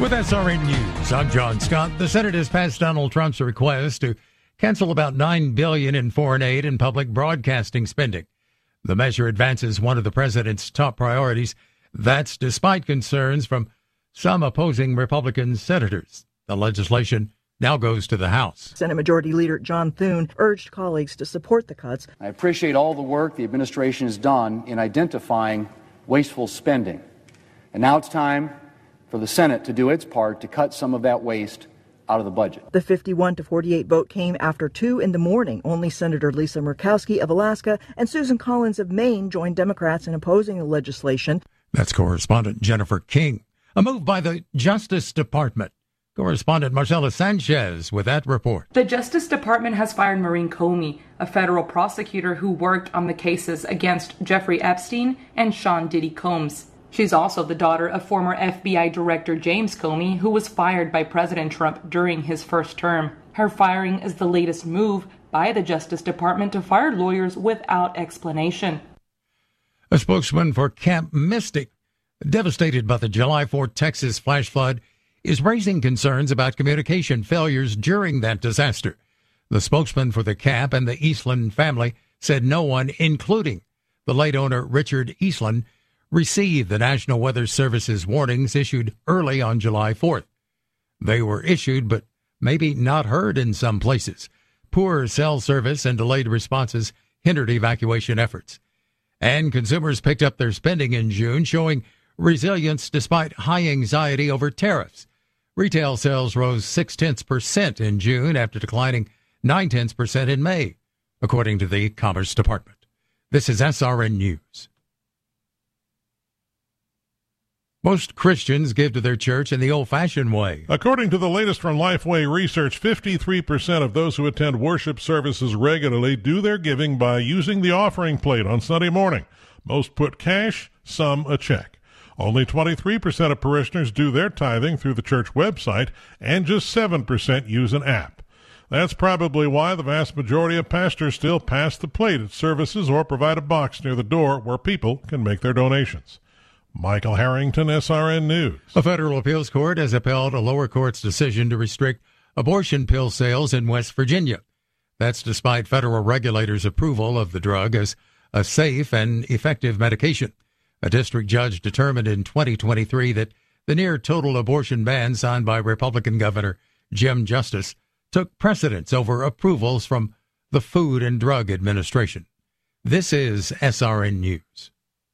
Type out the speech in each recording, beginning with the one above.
With SRN News, I'm John Scott. The Senate has passed Donald Trump's request to cancel about $9 billion in foreign aid and public broadcasting spending. The measure advances one of the president's top priorities. That's despite concerns from some opposing Republican senators. The legislation now goes to the House. Senate Majority Leader John Thune urged colleagues to support the cuts. I appreciate all the work the administration has done in identifying wasteful spending. And now it's time for the Senate to do its part to cut some of that waste out of the budget. The 51-48 vote came after 2 a.m. Only Senator Lisa Murkowski of Alaska and Susan Collins of Maine joined Democrats in opposing the legislation. That's correspondent Jennifer King. A move by the Justice Department. Correspondent Marcela Sanchez with that report. The Justice Department has fired Maureen Comey, a federal prosecutor who worked on the cases against Jeffrey Epstein and Sean Diddy Combs. She's also the daughter of former FBI Director James Comey, who was fired by President Trump during his first term. Her firing is the latest move by the Justice Department to fire lawyers without explanation. A spokesman for Camp Mystic, devastated by the July 4th Texas flash flood, is raising concerns about communication failures during that disaster. The spokesman for the camp and the Eastland family said no one, including the late owner Richard Eastland, received the National Weather Service's warnings issued early on July 4th. They were issued, but maybe not heard in some places. Poor cell service and delayed responses hindered evacuation efforts. And consumers picked up their spending in June, showing resilience despite high anxiety over tariffs. Retail sales rose 0.6% in June after declining 0.9% in May, according to the Commerce Department. This is SRN News. Most Christians give to their church in the old-fashioned way. According to the latest from Lifeway research, 53% of those who attend worship services regularly do their giving by using the offering plate on Sunday morning. Most put cash, some a check. Only 23% of parishioners do their tithing through the church website, and just 7% use an app. That's probably why the vast majority of pastors still pass the plate at services or provide a box near the door where people can make their donations. Michael Harrington, SRN News. A federal appeals court has upheld a lower court's decision to restrict abortion pill sales in West Virginia. That's despite federal regulators' approval of the drug as a safe and effective medication. A district judge determined in 2023 that the near-total abortion ban signed by Republican Governor Jim Justice took precedence over approvals from the Food and Drug Administration. This is SRN News.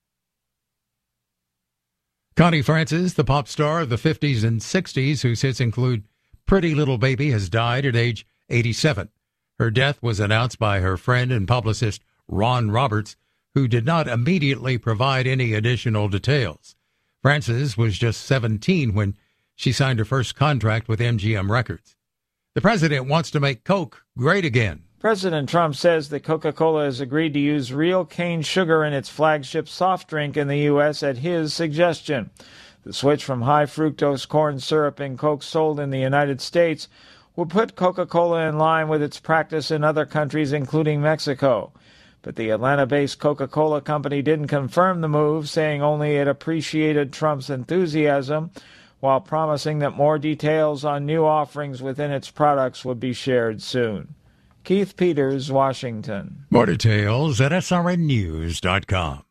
Connie Francis, the pop star of the 50s and 60s, whose hits include Pretty Little Baby, has died at age 87. Her death was announced by her friend and publicist Ron Roberts, who did not immediately provide any additional details. Francis was just 17 when she signed her first contract with MGM Records. The president wants to make Coke great again. President Trump says that Coca-Cola has agreed to use real cane sugar in its flagship soft drink in the U.S. at his suggestion. The switch from high-fructose corn syrup in Coke sold in the United States would put Coca-Cola in line with its practice in other countries, including Mexico. But the Atlanta-based Coca-Cola company didn't confirm the move, saying only it appreciated Trump's enthusiasm, while promising that more details on new offerings within its products would be shared soon. Keith Peters, Washington. More details at srnnews.com.